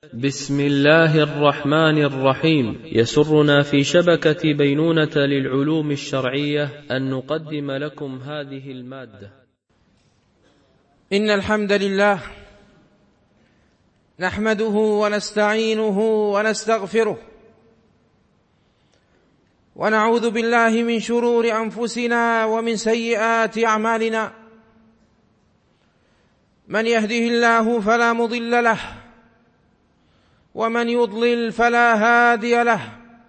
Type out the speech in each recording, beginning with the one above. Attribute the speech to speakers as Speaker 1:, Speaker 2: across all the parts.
Speaker 1: بسم الله الرحمن الرحيم. يسرنا في شبكة بينونة للعلوم الشرعية أن نقدم لكم هذه المادة.
Speaker 2: إن الحمد لله نحمده ونستعينه ونستغفره ونعوذ بالله من شرور أنفسنا ومن سيئات أعمالنا. من يهده الله فلا مضل له ومن يضلل فلا هادي له،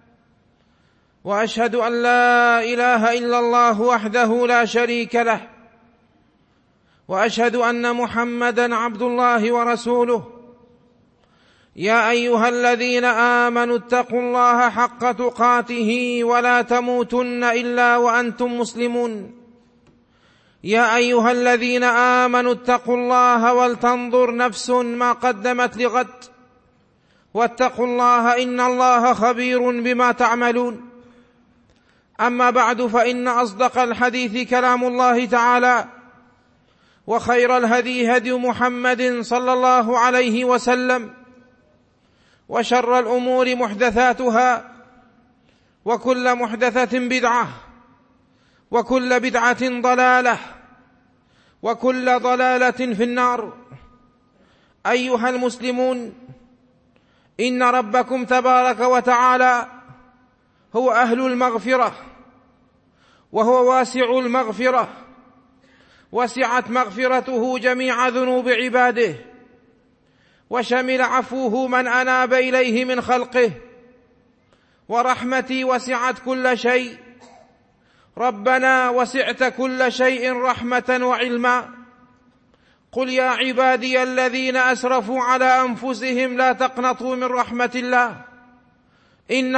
Speaker 2: وأشهد أن لا إله إلا الله وحده لا شريك له، وأشهد أن محمدًا عبد الله ورسوله. يا أيها الذين آمنوا اتقوا الله حق تقاته ولا تموتن إلا وأنتم مسلمون. يا أيها الذين آمنوا اتقوا الله ولتنظر نفس ما قدمت لغد، واتقوا الله إن الله خبير بما تعملون. أما بعد، فإن أصدق الحديث كلام الله تعالى، وخير الهدي هدي محمد صلى الله عليه وسلم، وشر الأمور محدثاتها، وكل محدثة بدعة، وكل بدعة ضلالة، وكل ضلالة في النار. أيها المسلمون، إن ربكم تبارك وتعالى هو أهل المغفرة، وهو واسع المغفرة، وسعت مغفرته جميع ذنوب عباده، وشمل عفوه من أناب إليه من خلقه، ورحمتي وسعت كل شيء. ربنا وسعت كل شيء رحمة وعلما. قل يا عبادي الذين أسرفوا على أنفسهم لا تقنطوا من رحمة الله، إن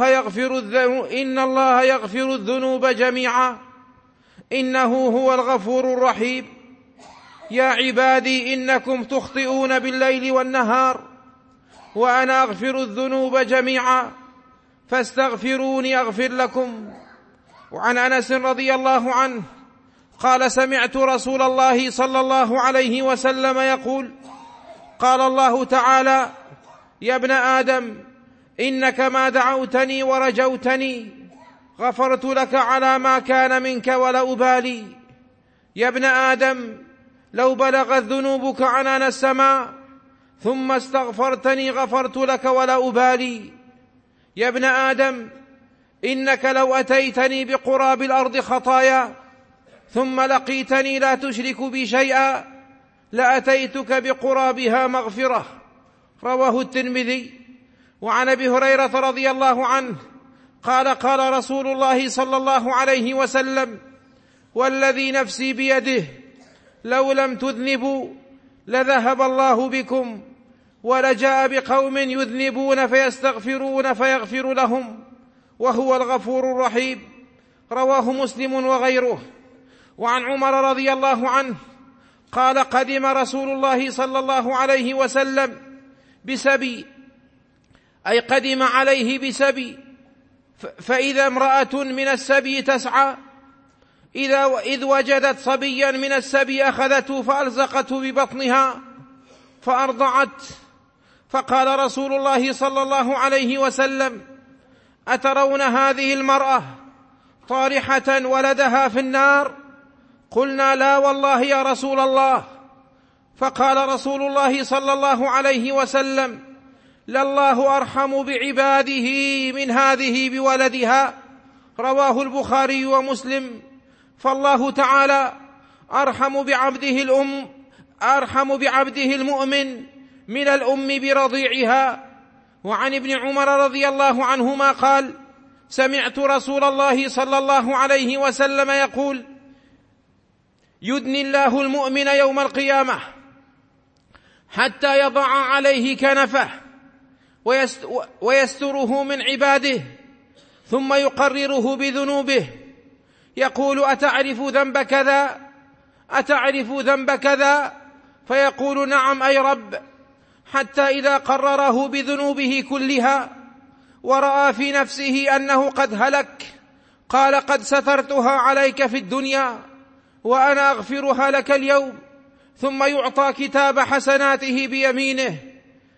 Speaker 2: الله يغفر الذنوب جميعا، إنه هو الغفور الرحيم. يا عبادي إنكم تخطئون بالليل والنهار، وأنا أغفر الذنوب جميعا، فاستغفروني أغفر لكم. وعن أنس رضي الله عنه قال: سمعت رسول الله صلى الله عليه وسلم يقول: قال الله تعالى: يا ابن آدم، إنك ما دعوتني ورجوتني غفرت لك على ما كان منك ولا أبالي. يا ابن آدم، لو بلغت ذنوبك عنان السماء ثم استغفرتني غفرت لك ولا أبالي. يا ابن آدم، إنك لو أتيتني بقراب الأرض خطايا ثم لقيتني لا تشرك بي شيئا لأتيتك بقرابها مغفرة. رواه الترمذي. وعن أبي هريرة رضي الله عنه قال: قال رسول الله صلى الله عليه وسلم: والذي نفسي بيده لو لم تذنبوا لذهب الله بكم، ولجاء بقوم يذنبون فيستغفرون فيغفر لهم، وهو الغفور الرحيم. رواه مسلم وغيره. وعن عمر رضي الله عنه قال: قدم رسول الله صلى الله عليه وسلم بسبي، أي قدم عليه بسبي، فإذا امرأة من السبي تسعى، إذ وجدت صبيا من السبي أخذته فألزقته ببطنها فأرضعت. فقال رسول الله صلى الله عليه وسلم: أترون هذه المرأة طارحة ولدها في النار؟ قلنا: لا والله يا رسول الله. فقال رسول الله صلى الله عليه وسلم: لله أرحم بعباده من هذه بولدها. رواه البخاري ومسلم. فالله تعالى أرحم بعبده المؤمن من الأم برضيعها. وعن ابن عمر رضي الله عنهما قال: سمعت رسول الله صلى الله عليه وسلم يقول: يدني الله المؤمن يوم القيامة حتى يضع عليه كنفه ويستره من عباده، ثم يقرره بذنوبه، يقول: أتعرف ذنب كذا؟ أتعرف ذنب كذا؟ فيقول: نعم أي رب. حتى إذا قرره بذنوبه كلها ورأى في نفسه أنه قد هلك قال: قد سترتها عليك في الدنيا وأنا أغفرها لك اليوم. ثم يعطى كتاب حسناته بيمينه،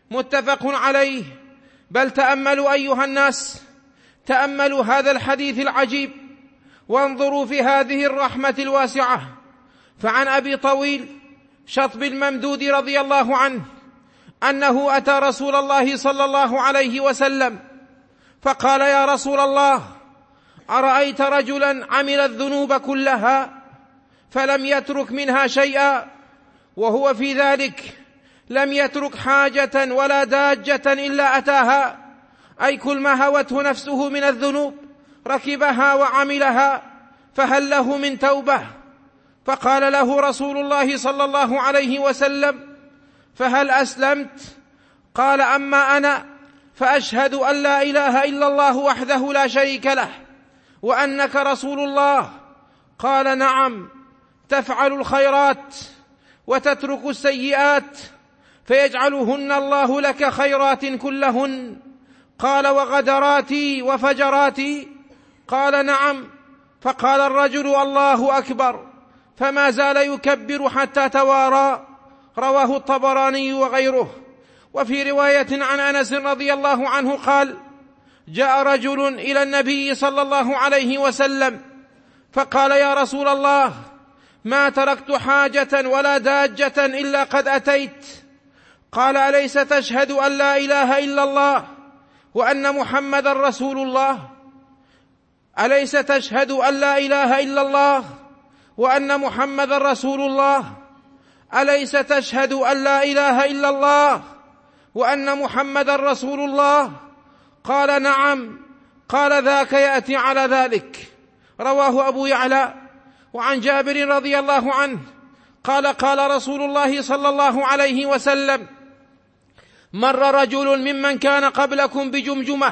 Speaker 2: متفق عليه. بل تأملوا أيها الناس، تأملوا هذا الحديث العجيب وانظروا في هذه الرحمة الواسعة. فعن أبي طويل شطب الممدود رضي الله عنه أنه أتى رسول الله صلى الله عليه وسلم فقال: يا رسول الله، أرأيت رجلا عمل الذنوب كلها فلم يترك منها شيئا، وهو في ذلك لم يترك حاجة ولا داجة إلا أتاها، أي كل ما هوته نفسه من الذنوب ركبها وعملها، فهل له من توبة؟ فقال له رسول الله صلى الله عليه وسلم: فهل أسلمت؟ قال: أما أنا فأشهد أن لا إله إلا الله وحده لا شريك له وأنك رسول الله. قال: نعم، تفعل الخيرات وتترك السيئات فيجعلهن الله لك خيرات كلهن. قال: وغدراتي وفجراتي؟ قال: نعم. فقال الرجل: الله أكبر، فما زال يكبر حتى توارى. رواه الطبراني وغيره. وفي رواية عن أنس رضي الله عنه قال: جاء رجل إلى النبي صلى الله عليه وسلم فقال: يا رسول الله، ما تركت حاجة ولا داجة إلا قد أتيت. قال: أليس تشهد أن لا إله إلا الله وأن محمدا رسول الله؟ أليس تشهد أن لا إله إلا الله وأن محمدا رسول الله؟ أليس تشهد أن لا إله إلا الله وأن محمدا رسول الله؟ قال: نعم. قال: ذاك يأتي على ذلك. رواه أبو يعلى. وعن جابر رضي الله عنه قال: قال رسول الله صلى الله عليه وسلم: مر رجل ممن كان قبلكم بجمجمة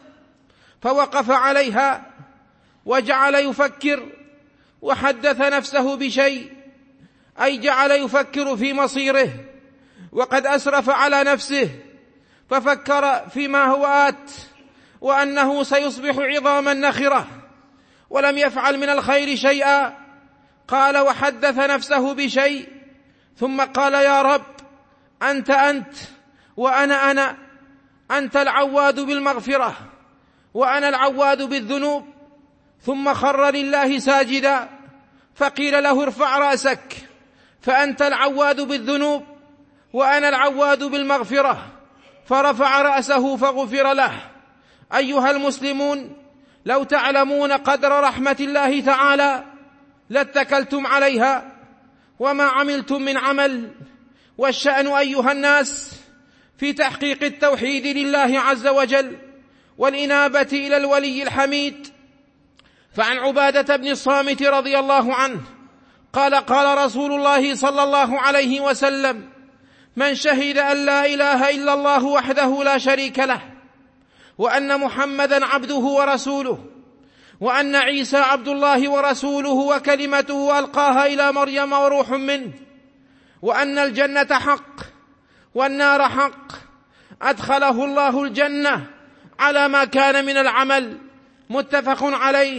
Speaker 2: فوقف عليها وجعل يفكر وحدث نفسه بشيء، أي جعل يفكر في مصيره وقد أسرف على نفسه، ففكر فيما هو آت وأنه سيصبح عظاما نخرة ولم يفعل من الخير شيئا. قال: وحدث نفسه بشيء ثم قال: يا رب، أنت وأنا أنت العواد بالمغفرة وأنا العواد بالذنوب. ثم خر لله ساجدا، فقيل له: ارفع رأسك، فأنت العواد بالذنوب وأنا العواد بالمغفرة. فرفع رأسه فغفر له. أيها المسلمون، لو تعلمون قدر رحمة الله تعالى لاتكلتم عليها وما عملتم من عمل. والشأن أيها الناس في تحقيق التوحيد لله عز وجل والإنابة إلى الولي الحميد. فعن عبادة بن الصامت رضي الله عنه قال: قال رسول الله صلى الله عليه وسلم: من شهد أن لا إله إلا الله وحده لا شريك له وأن محمدا عبده ورسوله وأن عيسى عبد الله ورسوله وكلمته ألقاها إلى مريم وروح منه وأن الجنة حق والنار حق، أدخله الله الجنة على ما كان من العمل. متفق عليه.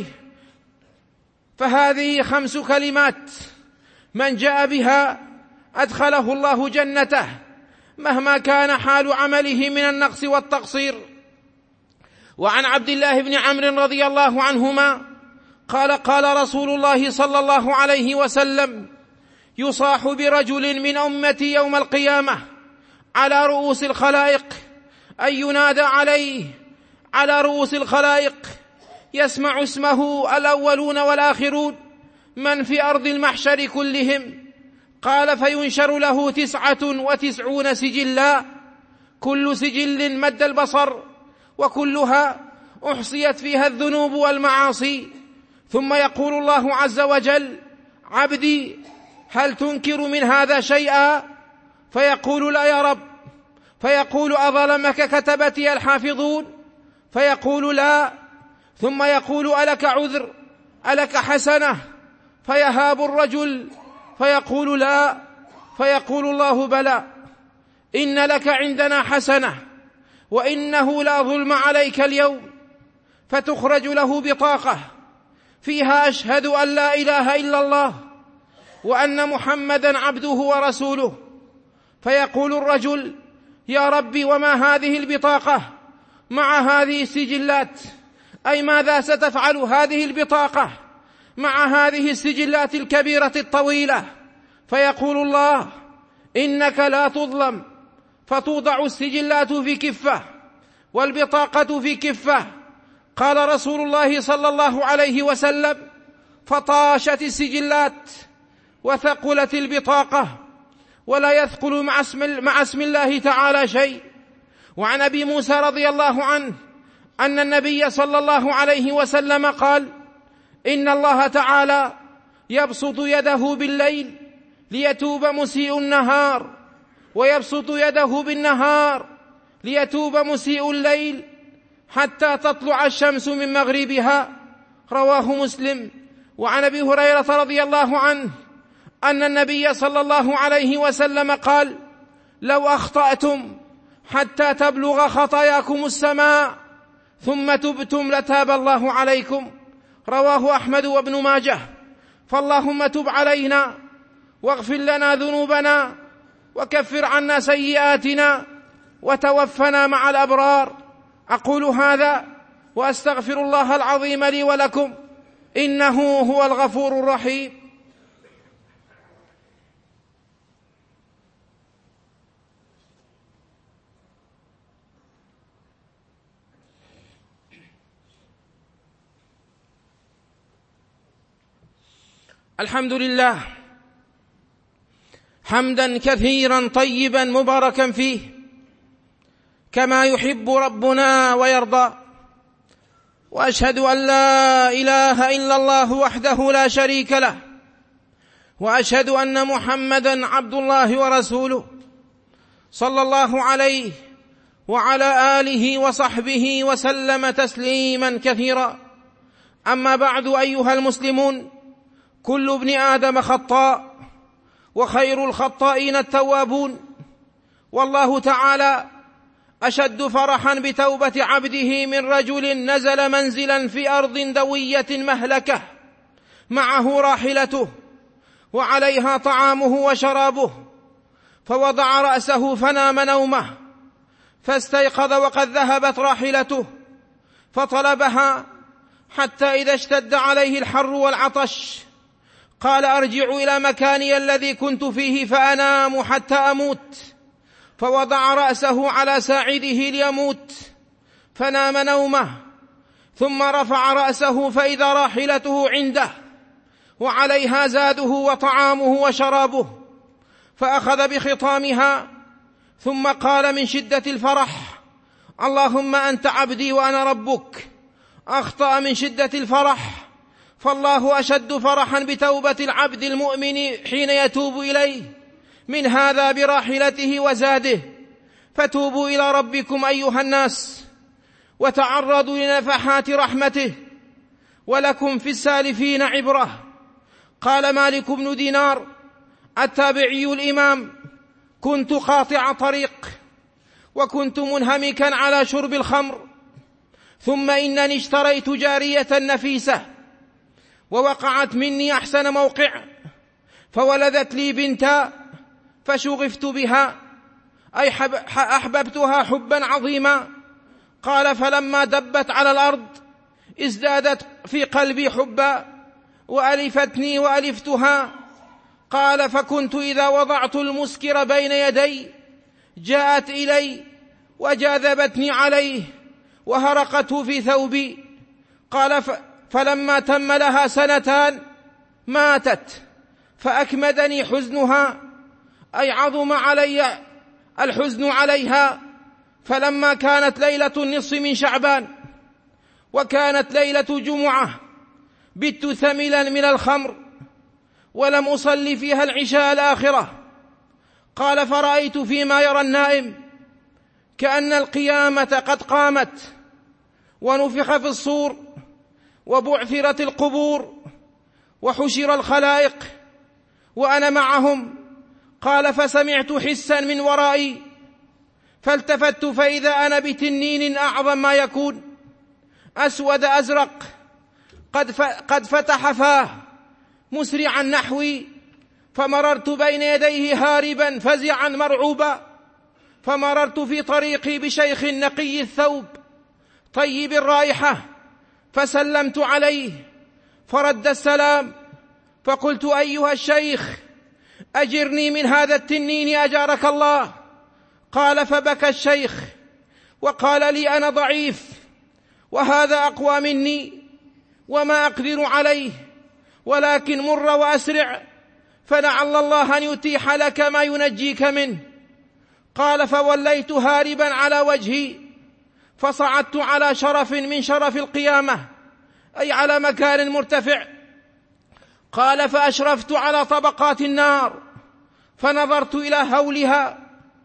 Speaker 2: فهذه 5 كلمات من جاء بها أدخله الله جنته مهما كان حال عمله من النقص والتقصير. وعن عبد الله بن عمرو رضي الله عنهما قال: قال رسول الله صلى الله عليه وسلم: يصاح برجل من أمتي يوم القيامة على رؤوس الخلائق، أي ينادى عليه على رؤوس الخلائق، يسمع اسمه الأولون والآخرون من في أرض المحشر كلهم. قال: فينشر له 99 سجلا، كل سجل مد البصر، وكلها أحصيت فيها الذنوب والمعاصي. ثم يقول الله عز وجل: عبدي، هل تنكر من هذا شيئا؟ فيقول: لا يا رب. فيقول: أظلمك كتبتي الحافظون؟ فيقول: لا. ثم يقول: ألك عذر؟ ألك حسنة؟ فيهاب الرجل فيقول: لا. فيقول الله: بلى، إن لك عندنا حسنة وإنه لا ظلم عليك اليوم. فتخرج له بطاقة فيها: أشهد أن لا إله إلا الله وأن محمدا عبده ورسوله. فيقول الرجل: يا ربي وما هذه البطاقة مع هذه السجلات؟ أي ماذا ستفعل هذه البطاقة مع هذه السجلات الكبيرة الطويلة؟ فيقول الله: إنك لا تظلم، فتوضع السجلات في كفة والبطاقة في كفة. قال رسول الله صلى الله عليه وسلم: فطاشت السجلات وثقلت البطاقة، ولا يثقل مع اسم الله تعالى شيء. وعن أبي موسى رضي الله عنه أن النبي صلى الله عليه وسلم قال: إن الله تعالى يبسط يده بالليل ليتوب مسيء النهار، ويبسط يده بالنهار ليتوب مسيء الليل، حتى تطلع الشمس من مغربها. رواه مسلم. وعن أبي هريرة رضي الله عنه أن النبي صلى الله عليه وسلم قال: لو أخطأتم حتى تبلغ خطاياكم السماء ثم تبتم لتاب الله عليكم. رواه أحمد وابن ماجه. فاللهم تب علينا واغفر لنا ذنوبنا وكفر عنا سيئاتنا وتوفنا مع الأبرار. أقول هذا وأستغفر الله العظيم لي ولكم، إنه هو الغفور الرحيم. الحمد لله حمدا كثيرا طيبا مباركا فيه، كما يحب ربنا ويرضى. وأشهد أن لا إله إلا الله وحده لا شريك له، وأشهد أن محمدا عبد الله ورسوله، صلى الله عليه وعلى آله وصحبه وسلم تسليما كثيرا. أما بعد، أيها المسلمون، كل ابن آدم خطاء، وخير الخطائين التوابون. والله تعالى أشد فرحا بتوبة عبده من رجل نزل منزلا في أرض دوية مهلكة، معه راحلته وعليها طعامه وشرابه، فوضع رأسه فنام نومه، فاستيقظ وقد ذهبت راحلته، فطلبها حتى إذا اشتد عليه الحر والعطش قال: أرجع إلى مكاني الذي كنت فيه فأنام حتى أموت. فوضع رأسه على ساعده ليموت، فنام نومه، ثم رفع رأسه فإذا راحلته عنده وعليها زاده وطعامه وشرابه، فأخذ بخطامها، ثم قال من شدة الفرح: اللهم أنت عبدي وأنا ربك. أخطأ من شدة الفرح، فالله أشد فرحا بتوبة العبد المؤمن حين يتوب إليه من هذا براحلته وزاده. فتوبوا إلى ربكم أيها الناس، وتعرضوا لنفحات رحمته، ولكم في السالفين عبرة. قال مالك بن دينار التابعي الإمام: كنت قاطع طريق، وكنت منهمكا على شرب الخمر، ثم إنني اشتريت جارية نفيسة، ووقعت مني أحسن موقع، فولدت لي بنتا، فشغفت بها، أي أحببتها حبا عظيما. قال: فلما دبت على الأرض ازدادت في قلبي حبا، وألفتني وألفتها. قال: فكنت إذا وضعت المسكر بين يدي جاءت إلي وجاذبتني عليه وهرقته في ثوبي. قال: فلما تم لها 2 سنين ماتت، فأكمدني حزنها، أي عظم علي الحزن عليها. فلما كانت ليلة النصف من شعبان، وكانت ليلة جمعة، بت ثملا من الخمر، ولم أصلي فيها العشاء الآخرة. قال: فرأيت فيما يرى النائم كأن القيامة قد قامت، ونفخ في الصور، وبعثرت القبور، وحشر الخلائق، وأنا معهم. قال: فسمعت حسا من ورائي، فالتفت فإذا أنا بتنين أعظم ما يكون، أسود أزرق، قد فتح فاه مسرعا نحوي، فمررت بين يديه هاربا فزعا مرعوبا، فمررت في طريقي بشيخ نقي الثوب طيب الرائحة، فسلمت عليه فرد السلام، فقلت: أيها الشيخ، أجرني من هذا التنين أجارك الله. قال: فبكى الشيخ وقال لي: أنا ضعيف وهذا أقوى مني وما أقدر عليه، ولكن مر وأسرع، فلعل الله أن يتيح لك ما ينجيك منه. قال: فوليت هاربا على وجهي، فصعدت على شرف من شرف القيامة، أي على مكان مرتفع. قال: فأشرفت على طبقات النار، فنظرت إلى هولها،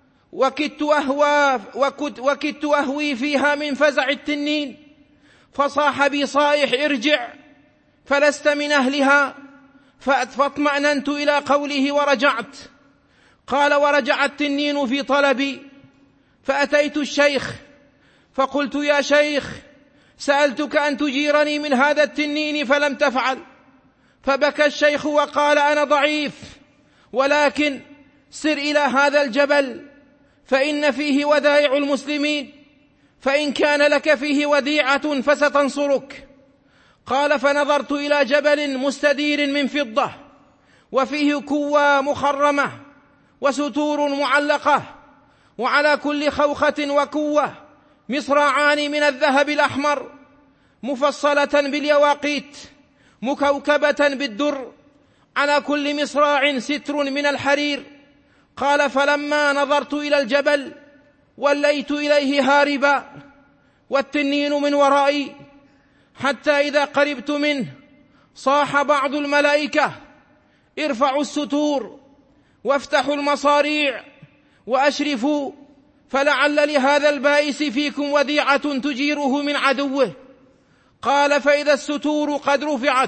Speaker 2: وكدت أهوي فيها من فزع التنين، فصاح بي صائح: ارجع فلست من أهلها، فاطمأننت إلى قوله ورجعت. قال: ورجع التنين في طلبي، فأتيت الشيخ فقلت: يا شيخ، سألتك أن تجيرني من هذا التنين فلم تفعل. فبكى الشيخ وقال: أنا ضعيف، ولكن سر إلى هذا الجبل فإن فيه ودائع المسلمين، فإن كان لك فيه وديعة فستنصرك. قال: فنظرت إلى جبل مستدير من فضة، وفيه كوى مخرمة وستور معلقة، وعلى كل خوخة وكوة مصراعان من الذهب الأحمر، مفصلة باليواقيت، مكوكبة بالدر، على كل مصراع ستر من الحرير. قال: فلما نظرت إلى الجبل وليت إليه هاربا، والتنين من ورائي، حتى إذا قربت منه صاح بعض الملائكة: ارفعوا الستور وافتحوا المصاريع وأشرفوا، فلعل لهذا البائس فيكم وديعة تجيره من عدوه. قال: فإذا الستور قد رفعت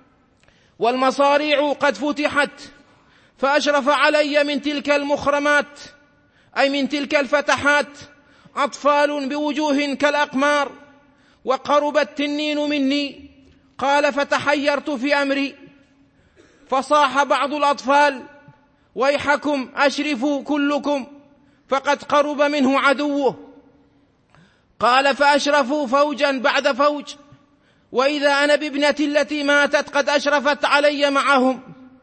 Speaker 2: والمصاريع قد فتحت، فأشرف علي من تلك المخرمات، أي من تلك الفتحات، أطفال بوجوه كالأقمار، وقرب التنين مني. قال: فتحيرت في أمري، فصاح بعض الأطفال: ويحكم أشرفوا كلكم، فقد قرب منه عدوه. قال: فأشرفوا فوجا بعد فوج، وإذا أنا بابنتي التي ماتت قد أشرفت علي معهم.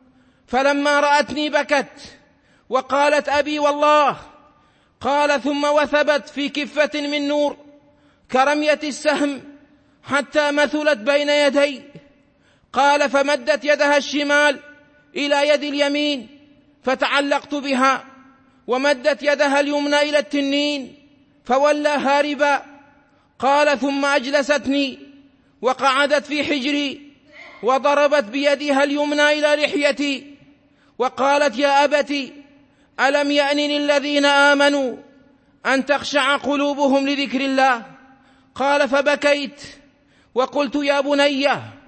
Speaker 2: فلما رأتني بكت وقالت: أبي والله. قال: ثم وثبت في كفة من نور كرمية السهم حتى مثلت بين يدي. قال: فمدت يدها الشمال إلى يد اليمين فتعلقت بها، ومدت يدها اليمنى إلى التنين فولى هاربا. قال: ثم أجلستني وقعدت في حجري، وضربت بيدها اليمنى إلى لحيتي، وقالت: يا أبتي، ألم يأن للذين آمنوا أن تخشع قلوبهم لذكر الله؟ قال: فبكيت وقلت: يا بني،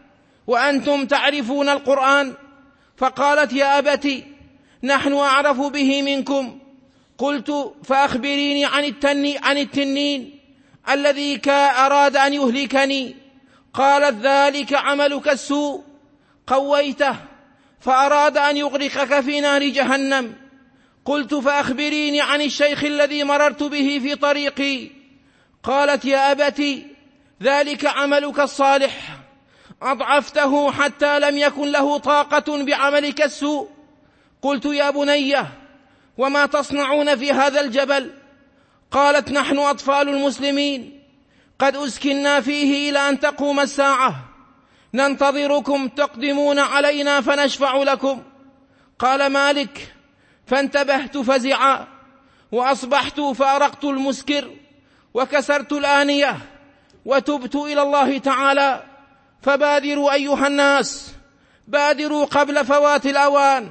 Speaker 2: وأنتم تعرفون القرآن؟ فقالت: يا أبتي، نحن أعرف به منكم. قلت: فأخبريني عن التنين الذي أراد أن يهلكني. قالت: ذلك عملك السوء، قويته فأراد أن يغرقك في نار جهنم. قلت: فأخبريني عن الشيخ الذي مررت به في طريقي. قالت: يا أبتي، ذلك عملك الصالح، أضعفته حتى لم يكن له طاقة بعملك السوء. قلت: يا بني، وما تصنعون في هذا الجبل؟ قالت: نحن أطفال المسلمين قد أسكننا فيه إلى أن تقوم الساعة، ننتظركم تقدمون علينا فنشفع لكم. قال مالك: فانتبهت فزعا، وأصبحت فأرقت المسكر وكسرت الآنية وتبت إلى الله تعالى. فبادروا أيها الناس، بادروا قبل فوات الأوان،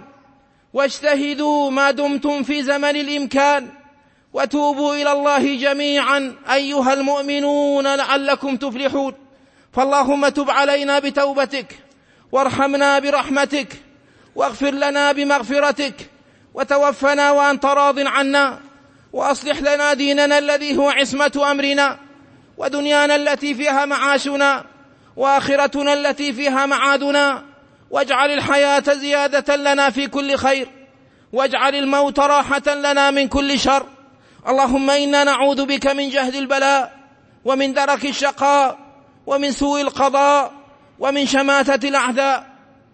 Speaker 2: واجتهدوا ما دمتم في زمن الإمكان، وتوبوا إلى الله جميعا أيها المؤمنون لعلكم تفلحون. فاللهم تب علينا بتوبتك، وارحمنا برحمتك، واغفر لنا بمغفرتك، وتوفنا وأنت راض عنا، وأصلح لنا ديننا الذي هو عصمة أمرنا، ودنيانا التي فيها معاشنا، وآخرتنا التي فيها معادنا، واجعل الحياة زيادة لنا في كل خير، واجعل الموت راحة لنا من كل شر. اللهم إنا نعوذ بك من جهد البلاء ومن درك الشقاء ومن سوء القضاء ومن شماتة الأعداء.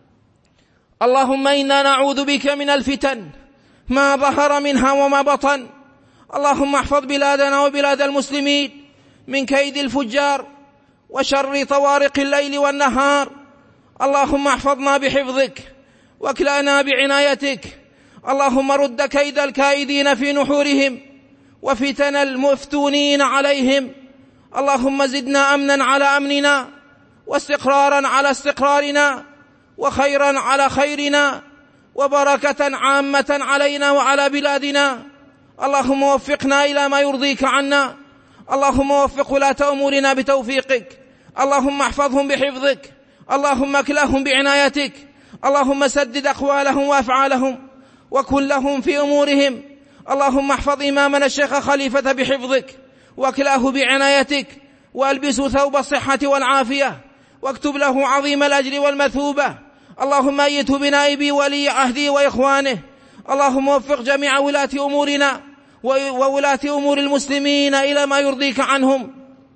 Speaker 2: اللهم إنا نعوذ بك من الفتن ما ظهر منها وما بطن. اللهم احفظ بلادنا وبلاد المسلمين من كيد الفجار وشر طوارق الليل والنهار. اللهم احفظنا بحفظك واكلأنا بعنايتك. اللهم رد كيد الكائدين في نحورهم وفتن المفتونين عليهم. اللهم زدنا أمنا على أمننا واستقرارا على استقرارنا وخيرا على خيرنا وبركة عامة علينا وعلى بلادنا. اللهم وفقنا إلى ما يرضيك عنا. اللهم وفق ولاة أمورنا بتوفيقك. اللهم احفظهم بحفظك. اللهم اكلهم بعنايتك. اللهم سدد أقوالهم وأفعالهم وكن لهم في أمورهم. اللهم احفظ إمامنا الشيخ خليفة بحفظك واكلاه بعنايتك وألبسه ثوب الصحة والعافية واكتب له عظيم الأجر والمثوبة. اللهم أيده بنائب ولي عهده وإخوانه. اللهم وفق جميع ولاة أمورنا وولاة أمور المسلمين إلى ما يرضيك عنهم.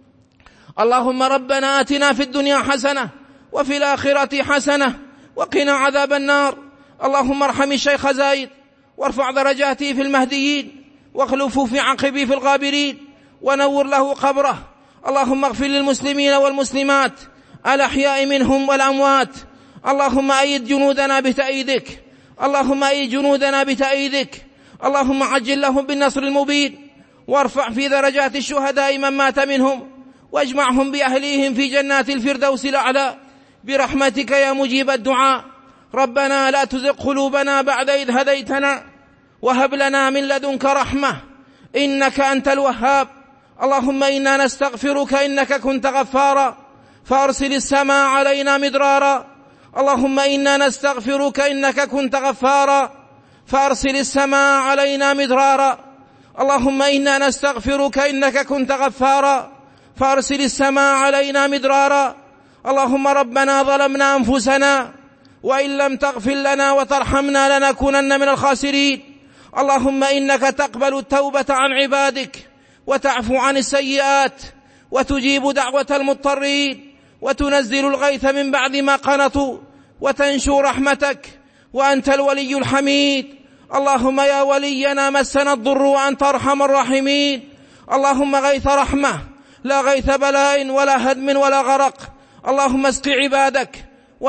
Speaker 2: اللهم ربنا آتنا في الدنيا حسنة وفي الآخرة حسنة وقنا عذاب النار. اللهم ارحم الشيخ زايد وارفع درجاته في المهديين واخلفه في عقبه في الغابرين ونور له قبره. اللهم اغفر للمسلمين والمسلمات الأحياء منهم والأموات. اللهم أيد جنودنا بتأييدك. اللهم أيد جنودنا بتأييدك. اللهم عجل لهم بالنصر المبين وارفع في درجات الشهداء من مات منهم واجمعهم بأهليهم في جنات الفردوس الأعلى برحمتك يا مجيب الدعاء. ربنا لا تزغ قلوبنا بعد إذ هديتنا وهب لنا من لدنك رحمة إنك أنت الوهاب. اللهم إنا نستغفرك إنك كنت غفارا فأرسل السماء علينا مدرارا. اللهم إنا نستغفرك إنك كنت غفارا فأرسل السماء علينا مدرارا. اللهم إنا نستغفرك إنك كنت غفارا فأرسل السماء علينا مدرارا. اللهم ربنا ظلمنا أنفسنا وإن لم تغفر لنا وترحمنا لنكونن من الخاسرين. اللهم إنك تقبل التوبة عن عبادك وتعفو عن السيئات وتجيب دعوة المضطرين وتنزل الغيث من بعد ما قنطوا وتنشر رحمتك وأنت الولي الحميد. اللهم يا ولينا مسنا الضر وأنت أرحم الراحمين. اللهم غيث رحمة لا غيث بلاء ولا هدم ولا غرق. اللهم اسق عبادك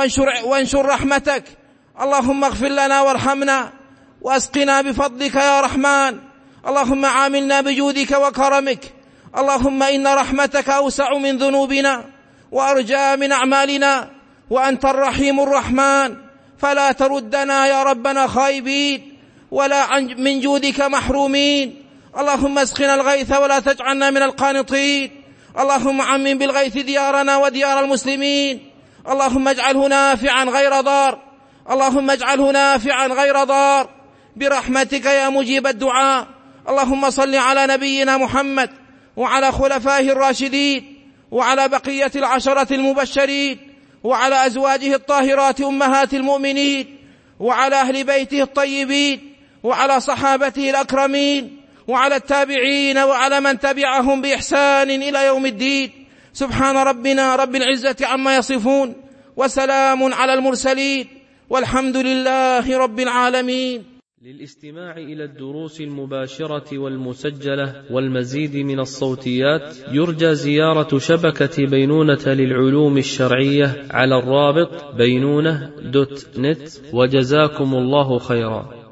Speaker 2: وانشر رحمتك. اللهم اغفر لنا وارحمنا واسقنا بفضلك يا رحمن. اللهم عاملنا بجودك وكرمك. اللهم إن رحمتك أوسع من ذنوبنا وأرجى من أعمالنا وأنت الرحيم الرحمن فلا تردنا يا ربنا خائبين ولا من جودك محرومين. اللهم اسقنا الغيث ولا تجعلنا من القانطين. اللهم عمم بالغيث ديارنا وديار المسلمين. اللهم اجعله نافعا غير ضار. اللهم اجعله نافعا غير ضار برحمتك يا مجيب الدعاء. اللهم صل على نبينا محمد وعلى خلفائه الراشدين وعلى بقية العشرة المبشرين وعلى أزواجه الطاهرات أمهات المؤمنين وعلى أهل بيته الطيبين وعلى صحابته الأكرمين وعلى التابعين وعلى من تبعهم بإحسان إلى يوم الدين. سبحان ربنا رب العزة عما يصفون وسلام على المرسلين والحمد لله رب العالمين.
Speaker 1: للاستماع إلى الدروس المباشرة والمسجلة والمزيد من الصوتيات يرجى زيارة شبكة بينونة للعلوم الشرعية على الرابط بينونة.net. وجزاكم الله خيرا.